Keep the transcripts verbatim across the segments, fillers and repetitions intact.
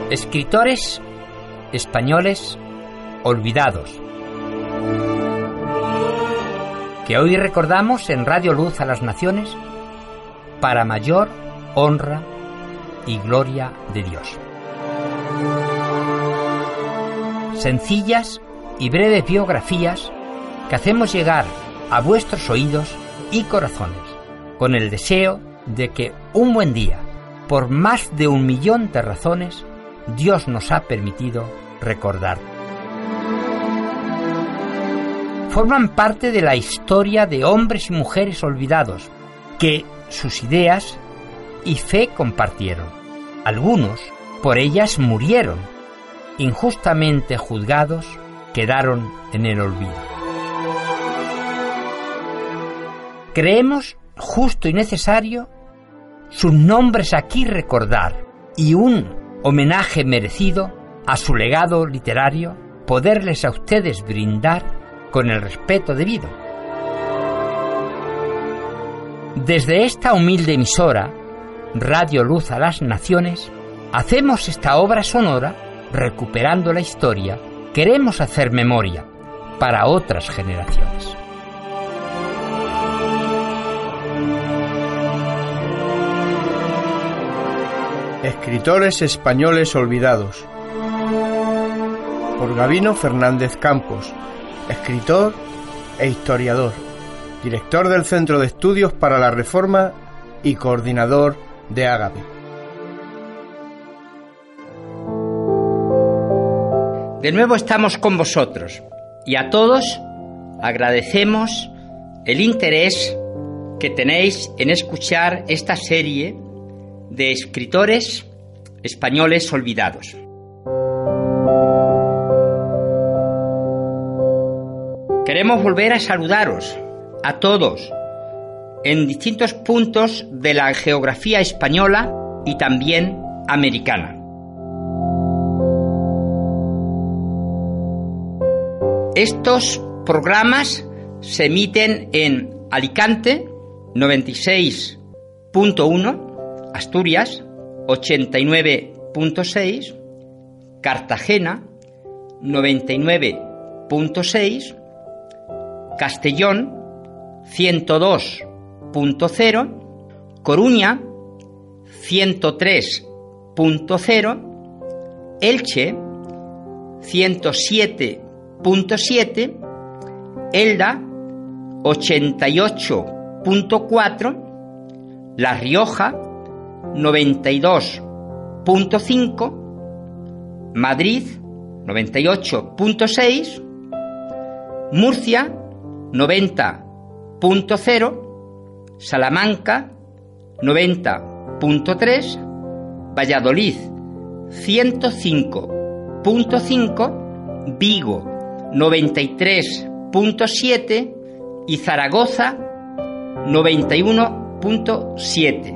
Escritores españoles olvidados, que hoy recordamos en Radio Luz a las Naciones para mayor honra y gloria de Dios. Sencillas y breves biografías que hacemos llegar a vuestros oídos y corazones con el deseo de que un buen día, por más de un millón de razones, Dios nos ha permitido recordar. Forman parte de la historia de hombres y mujeres olvidados que sus ideas y fe compartieron. Algunos por ellas murieron, injustamente juzgados, quedaron en el olvido. Creemos justo y necesario sus nombres aquí recordar y un homenaje merecido a su legado literario poderles a ustedes brindar con el respeto debido. Desde esta humilde emisora, Radio Luz a las Naciones, hacemos esta obra sonora recuperando la historia. Queremos hacer memoria para otras generaciones. Escritores españoles olvidados, por Gabino Fernández Campos, escritor e historiador, director del Centro de Estudios para la Reforma y coordinador de Ágape. De nuevo estamos con vosotros y a todos agradecemos el interés que tenéis en escuchar esta serie de escritores españoles olvidados. Queremos volver a saludaros a todos en distintos puntos de la geografía española y también americana. Estos programas se emiten en Alicante noventa y seis punto uno, Asturias ochenta y nueve punto seis, Cartagena noventa y nueve punto seis, Castellón ciento dos punto cero, Coruña ciento tres punto cero, Elche ciento siete punto siete, Elda ochenta y ocho punto cuatro, La Rioja noventa y dos punto cinco, Madrid noventa y ocho punto seis, Murcia noventa punto cero, Salamanca noventa punto tres, Valladolid ciento cinco punto cinco, Vigo noventa y tres punto siete y Zaragoza noventa y uno punto siete.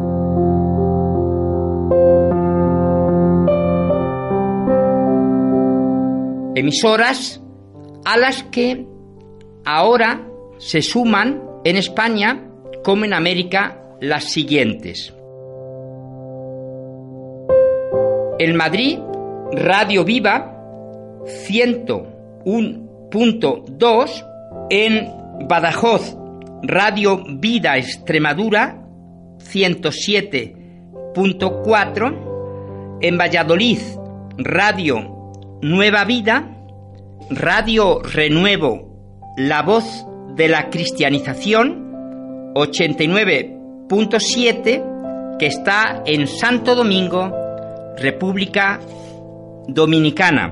Emisoras a las que ahora se suman en España, como en América, las siguientes. En Madrid, Radio Viva ciento uno punto dos, en Badajoz, Radio Vida Extremadura ciento siete punto cuatro, en Valladolid, Radio Nueva Vida, Radio Renuevo, La Voz de la Cristianización ochenta y nueve punto siete, que está en Santo Domingo, República Dominicana.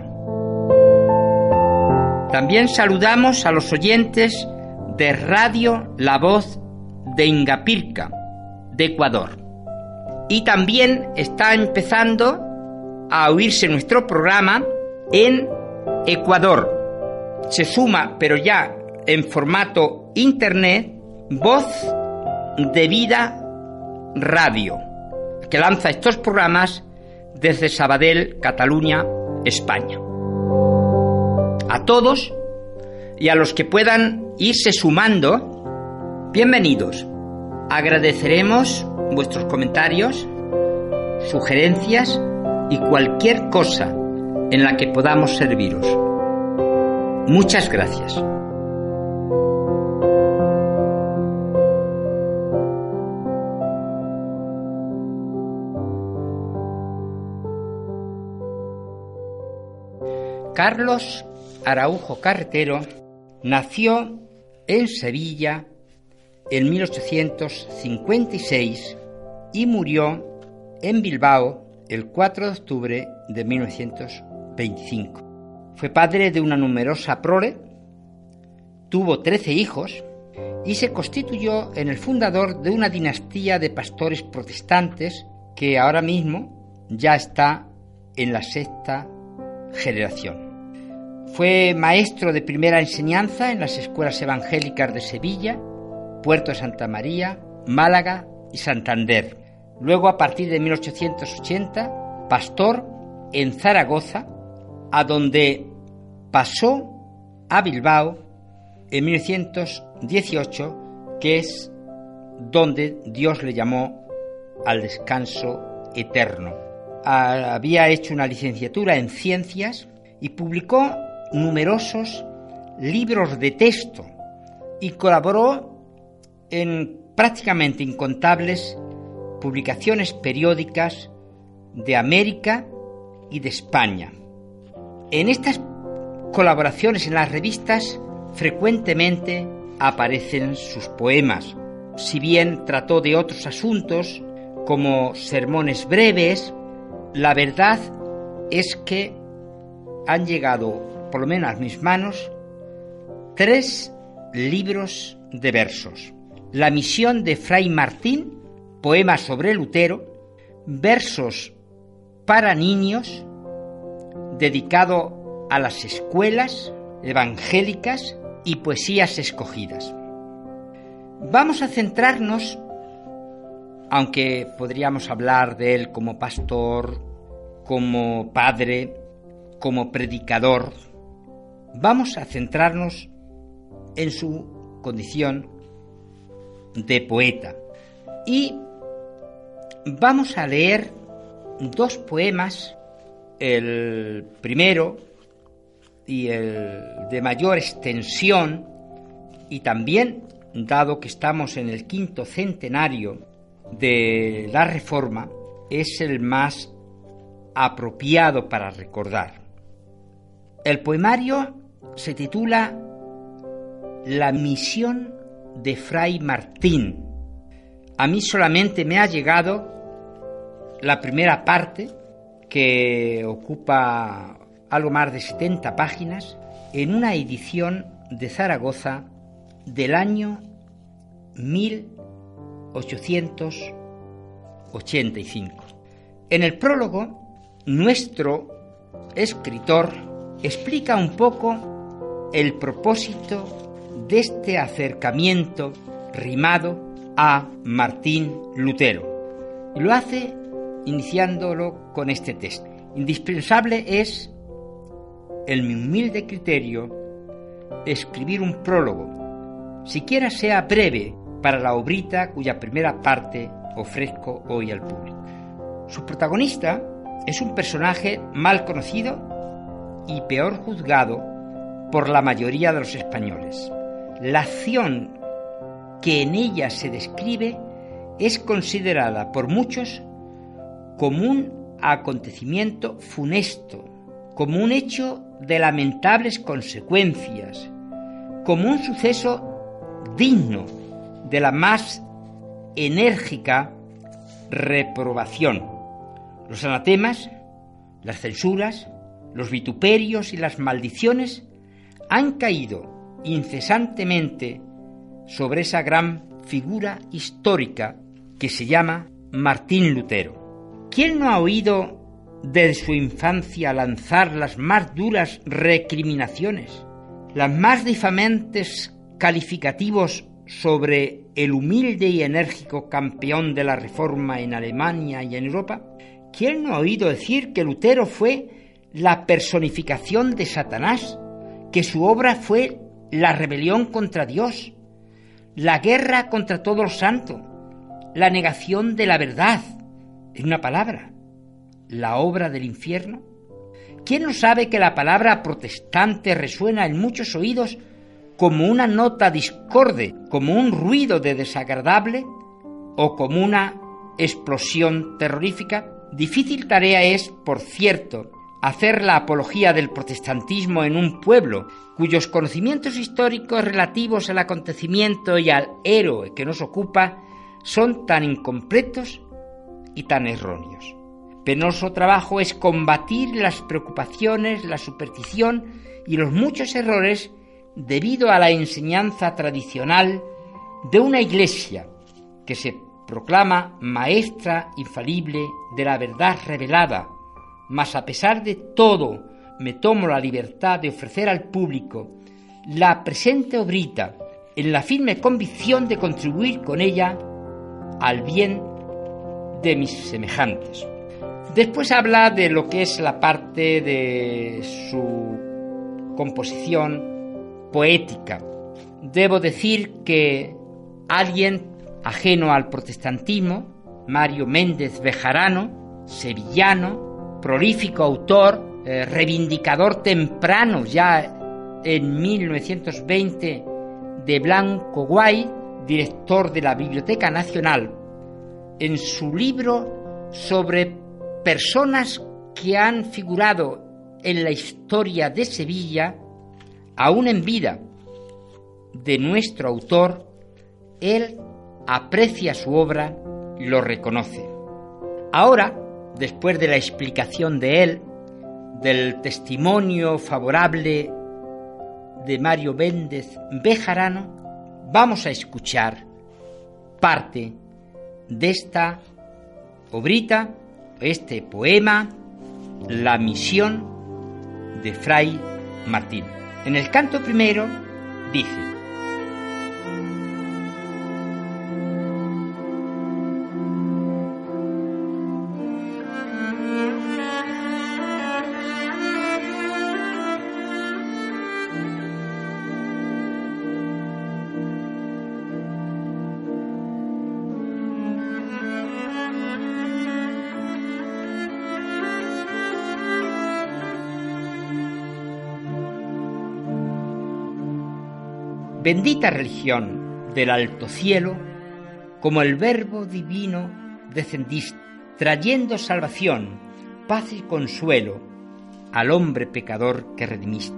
También saludamos a los oyentes de Radio La Voz de Ingapirca, de Ecuador. Y también está empezando a oírse nuestro programa en Ecuador. Se suma, pero ya en formato internet, Voz de Vida Radio, que lanza estos programas desde Sabadell, Cataluña, España. A todos y a los que puedan irse sumando, bienvenidos. Agradeceremos vuestros comentarios, sugerencias y cualquier cosa en la que podamos serviros. Muchas gracias. Carlos Araujo Carretero nació en Sevilla en mil ochocientos cincuenta y seis y murió en Bilbao el cuatro de octubre de mil novecientos veinticinco. Fue padre de una numerosa prole, tuvo trece hijos y se constituyó en el fundador de una dinastía de pastores protestantes que ahora mismo ya está en la sexta generación. Fue maestro de primera enseñanza en las escuelas evangélicas de Sevilla, Puerto de Santa María, Málaga y Santander. Luego, a partir de mil ochocientos ochenta, pastor en Zaragoza, a donde pasó a Bilbao en mil novecientos dieciocho, que es donde Dios le llamó al descanso eterno. Había hecho una licenciatura en ciencias y publicó numerosos libros de texto y colaboró en prácticamente incontables publicaciones periódicas de América y de España. En estas colaboraciones en las revistas frecuentemente aparecen sus poemas, si bien trató de otros asuntos como sermones breves. La verdad es que han llegado, por lo menos a mis manos, tres libros de versos: La misión de Fray Martín, poemas sobre Lutero; versos para niños, dedicado a las escuelas evangélicas; y poesías escogidas. Vamos a centrarnos, aunque podríamos hablar de él como pastor, como padre, como predicador, vamos a centrarnos en su condición de poeta. Y vamos a leer dos poemas, el primero y el de mayor extensión, y también, dado que estamos en el quinto centenario de la Reforma, es el más apropiado para recordar. El poemario se titula La misión de Fray Martín. A mí solamente me ha llegado la primera parte, que ocupa algo más de setenta páginas, en una edición de Zaragoza del año mil ochocientos ochenta y cinco. En el prólogo, nuestro escritor explica un poco el propósito de este acercamiento rimado a Martín Lutero, y lo hace iniciándolo con este texto: indispensable es, en mi humilde criterio, escribir un prólogo, siquiera sea breve, para la obrita cuya primera parte ofrezco hoy al público. Su protagonista es un personaje mal conocido y peor juzgado por la mayoría de los españoles. La acción que en ella se describe es considerada por muchos como un acontecimiento funesto, como un hecho de lamentables consecuencias, como un suceso digno de la más enérgica reprobación. Los anatemas, las censuras, los vituperios y las maldiciones han caído incesantemente sobre esa gran figura histórica que se llama Martín Lutero. ¿Quién no ha oído desde su infancia lanzar las más duras recriminaciones, las más difamantes calificativos sobre el humilde y enérgico campeón de la Reforma en Alemania y en Europa? ¿Quién no ha oído decir que Lutero fue la personificación de Satanás, que su obra fue la rebelión contra Dios, la guerra contra todo lo santo, la negación de la verdad, en una palabra, la obra del infierno? ¿Quién no sabe que la palabra protestante resuena en muchos oídos como una nota discorde, como un ruido de desagradable o como una explosión terrorífica? Difícil tarea es, por cierto, hacer la apología del protestantismo en un pueblo cuyos conocimientos históricos relativos al acontecimiento y al héroe que nos ocupa son tan incompletos y tan erróneos. Penoso trabajo es combatir las preocupaciones, la superstición y los muchos errores debido a la enseñanza tradicional de una iglesia que se proclama maestra infalible de la verdad revelada, mas a pesar de todo me tomo la libertad de ofrecer al público la presente obrita en la firme convicción de contribuir con ella al bien de mis semejantes. Después habla de lo que es la parte de su composición poética. Debo decir que alguien ajeno al protestantismo, Mario Méndez Bejarano, sevillano, prolífico autor, eh, reivindicador temprano ya en mil novecientos veinte de Blanco Guay, director de la Biblioteca Nacional, en su libro sobre personas que han figurado en la historia de Sevilla, aún en vida de nuestro autor, él aprecia su obra y lo reconoce. Ahora, después de la explicación de él, del testimonio favorable de Mario Méndez Bejarano, vamos a escuchar parte de esta obrita, este poema, La misión de Fray Martín. En el canto primero dice: bendita religión del alto cielo, como el Verbo divino descendiste, trayendo salvación, paz y consuelo al hombre pecador que redimiste.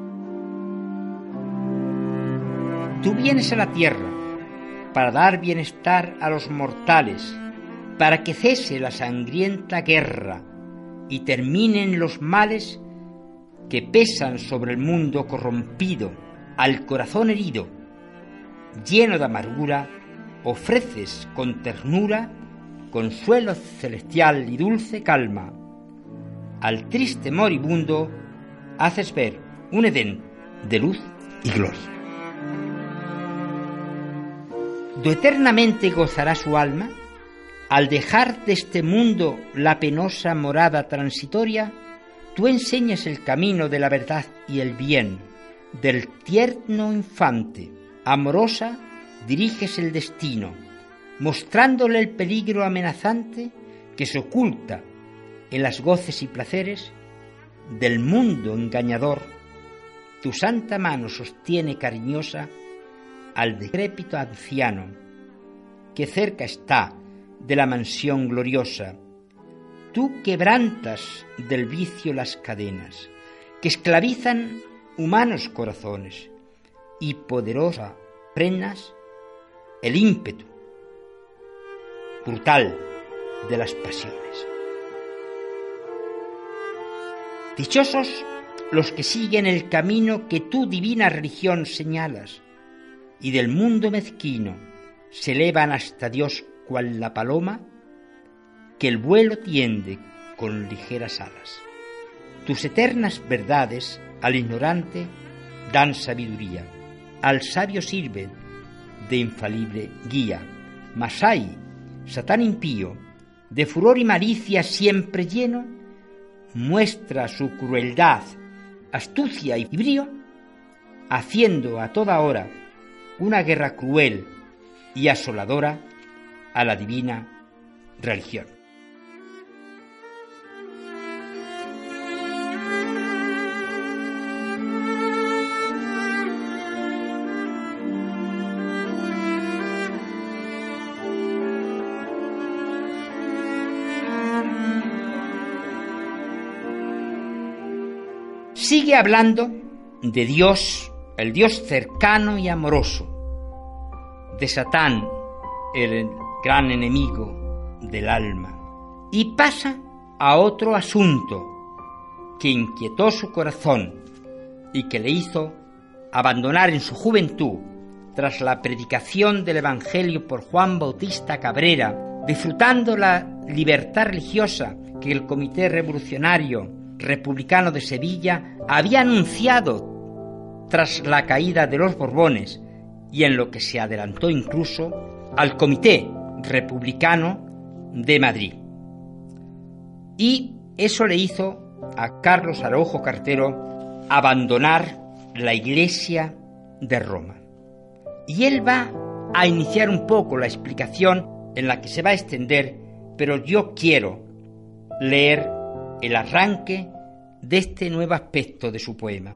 Tú vienes a la tierra para dar bienestar a los mortales, para que cese la sangrienta guerra y terminen los males que pesan sobre el mundo corrompido. Al corazón herido, lleno de amargura, ofreces con ternura consuelo celestial y dulce calma. Al triste moribundo haces ver un Edén de luz y gloria. ¿Do eternamente gozará su alma al dejar de este mundo la penosa morada transitoria? Tú enseñas el camino de la verdad y el bien del tierno infante. Amorosa diriges el destino, mostrándole el peligro amenazante que se oculta en las goces y placeres del mundo engañador. Tu santa mano sostiene cariñosa al decrépito anciano, que cerca está de la mansión gloriosa. Tú quebrantas del vicio las cadenas que esclavizan humanos corazones, y poderosa frenas el ímpetu brutal de las pasiones. Dichosos los que siguen el camino que tú, divina religión, señalas, y del mundo mezquino se elevan hasta Dios cual la paloma que el vuelo tiende con ligeras alas. Tus eternas verdades al ignorante dan sabiduría, al sabio sirven de infalible guía. Mas hay Satán impío, de furor y malicia siempre lleno, muestra su crueldad, astucia y brío, haciendo a toda hora una guerra cruel y asoladora a la divina religión. sigue hablando de Dios, el Dios cercano y amoroso, de Satán, el gran enemigo del alma, y pasa a otro asunto que inquietó su corazón y que le hizo abandonar en su juventud, tras la predicación del Evangelio por Juan Bautista Cabrera, disfrutando la libertad religiosa que el Comité Revolucionario Republicano de Sevilla había anunciado tras la caída de los Borbones, y en lo que se adelantó incluso al Comité Republicano de Madrid. Y eso le hizo a Carlos Araujo Cartero abandonar la Iglesia de Roma. Y él va a iniciar un poco la explicación en la que se va a extender, pero yo quiero leer el arranque de este nuevo aspecto de su poema.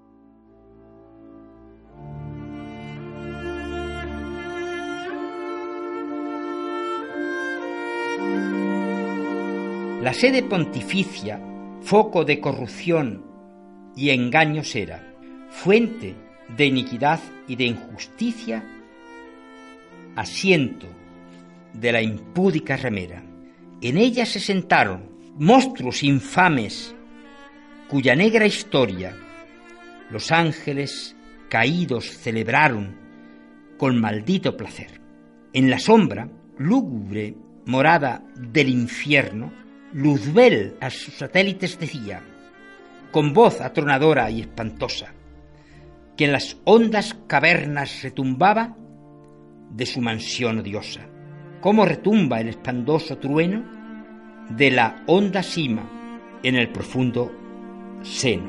La sede pontificia, foco de corrupción y engaños era, fuente de iniquidad y de injusticia, asiento de la impúdica ramera. En ella se sentaron monstruos infames, cuya negra historia los ángeles caídos celebraron con maldito placer. En la sombra, lúgubre morada del infierno, Luzbel a sus satélites decía, con voz atronadora y espantosa, que en las hondas cavernas retumbaba de su mansión odiosa. Cómo retumba el espantoso trueno de la honda cima en el profundo seno.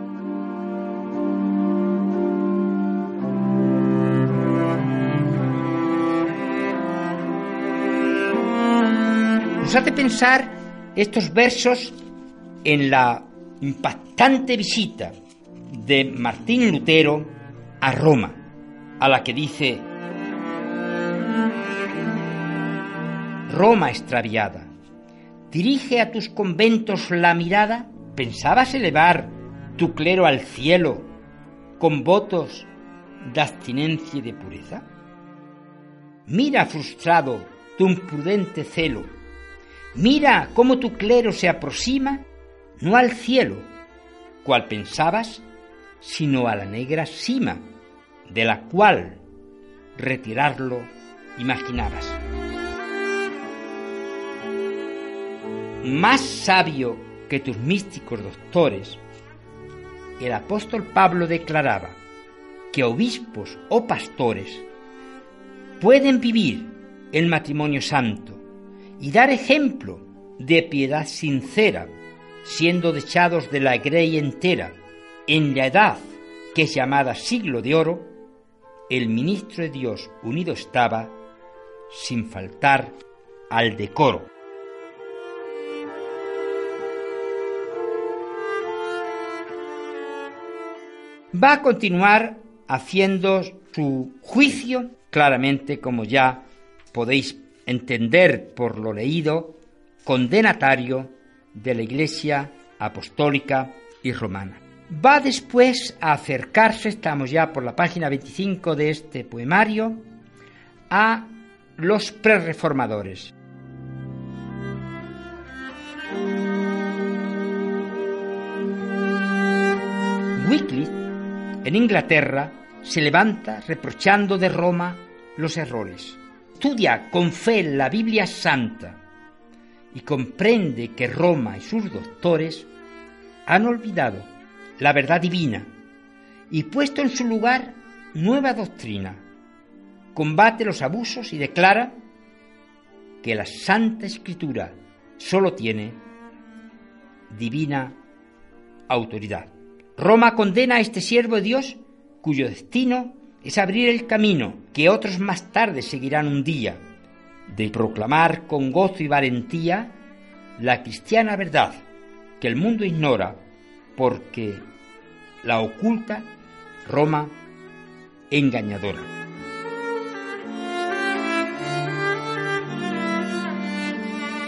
Nos hace pensar estos versos en la impactante visita de Martín Lutero a Roma, a la que dice: Roma extraviada, dirige a tus conventos la mirada. ¿Pensabas elevar tu clero al cielo con votos de abstinencia y de pureza? Mira frustrado tu imprudente celo, mira cómo tu clero se aproxima no al cielo, cual pensabas, sino a la negra cima, de la cual retirarlo imaginabas. Más sabio que tus místicos doctores, el apóstol Pablo declaraba que obispos o pastores pueden vivir el matrimonio santo y dar ejemplo de piedad sincera, siendo dechados de la grey entera. En la edad que es llamada siglo de oro, el ministro de Dios unido estaba, sin faltar al decoro. Va a continuar haciendo su juicio, claramente, como ya podéis entender por lo leído, condenatario de la Iglesia apostólica y romana. Va después a acercarse, estamos ya por la página veinticinco de este poemario, a los prerreformadores. Wycliffe, en Inglaterra, se levanta reprochando de Roma los errores. Estudia con fe la Biblia Santa y comprende que Roma y sus doctores han olvidado la verdad divina y puesto en su lugar nueva doctrina. Combate los abusos y declara que la Santa Escritura solo tiene divina autoridad. Roma condena a este siervo de Dios, cuyo destino es abrir el camino que otros más tarde seguirán un día, de proclamar con gozo y valentía la cristiana verdad que el mundo ignora porque la oculta Roma engañadora.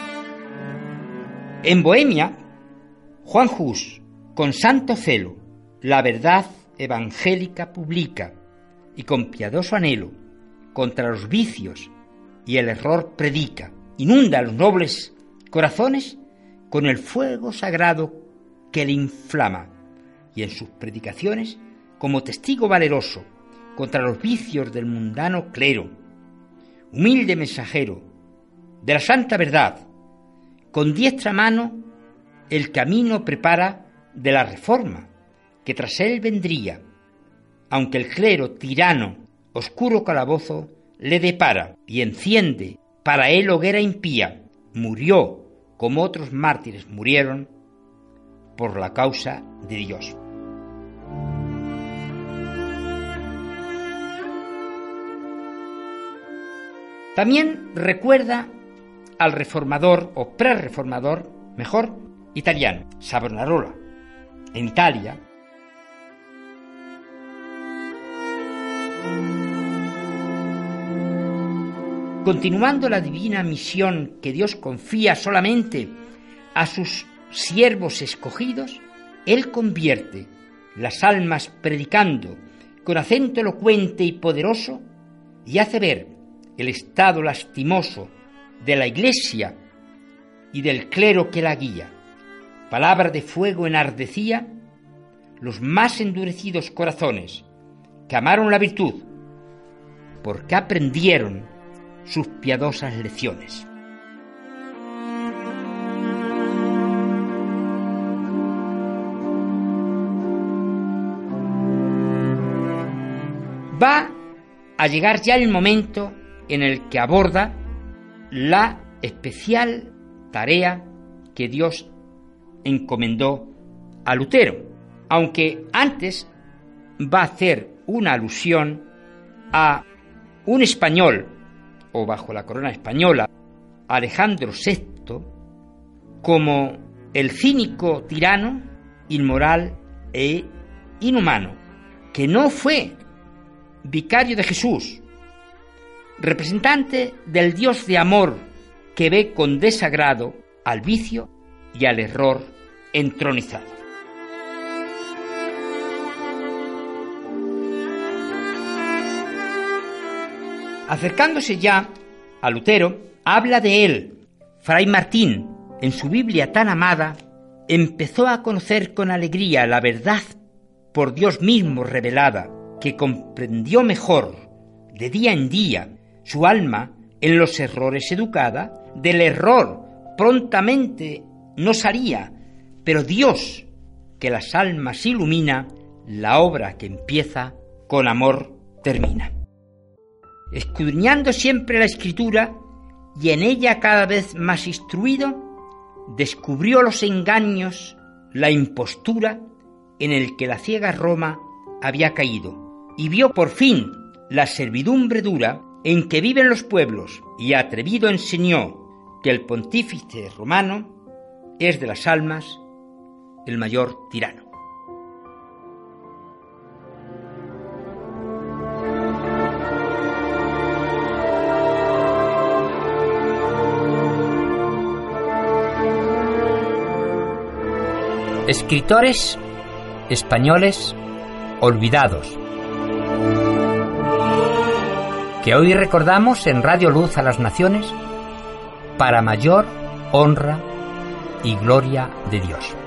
En Bohemia, Juan Hus, con santo celo, la verdad evangélica publica y con piadoso anhelo contra los vicios y el error predica. Inunda a los nobles corazones con el fuego sagrado que le inflama, y en sus predicaciones, como testigo valeroso contra los vicios del mundano clero, humilde mensajero de la santa verdad, con diestra mano el camino prepara de la reforma, que tras él vendría, aunque el clero tirano oscuro calabozo le depara y enciende para él hoguera impía, murió como otros mártires murieron por la causa de Dios. También recuerda al reformador o pre-reformador, mejor, italiano, Savonarola, en Italia. Continuando la divina misión que Dios confía solamente a sus siervos escogidos, Él convierte las almas predicando con acento elocuente y poderoso y hace ver el estado lastimoso de la Iglesia y del clero que la guía. Palabra de fuego enardecía los más endurecidos corazones que amaron la virtud porque aprendieron sus piadosas lecciones. Va a llegar ya el momento en el que aborda la especial tarea que Dios encomendó a Lutero, aunque antes va a hacer una alusión a un español, o bajo la corona española, Alejandro sexto, como el cínico tirano, inmoral e inhumano, que no fue vicario de Jesús, representante del Dios de amor que ve con desagrado al vicio y al error entronizado. Acercándose ya a Lutero, habla de él. Fray Martín, en su Biblia tan amada, empezó a conocer con alegría la verdad por Dios mismo revelada, que comprendió mejor, de día en día, su alma en los errores educada, del error prontamente nos haría, pero Dios, que las almas ilumina, la obra que empieza con amor termina. Escudriñando siempre la Escritura y en ella cada vez más instruido, descubrió los engaños, la impostura en el que la ciega Roma había caído y vio por fin la servidumbre dura en que viven los pueblos, y atrevido enseñó que el pontífice romano es de las almas el mayor tirano. Escritores españoles olvidados, que hoy recordamos en Radio Luz a las Naciones para mayor honra y gloria de Dios.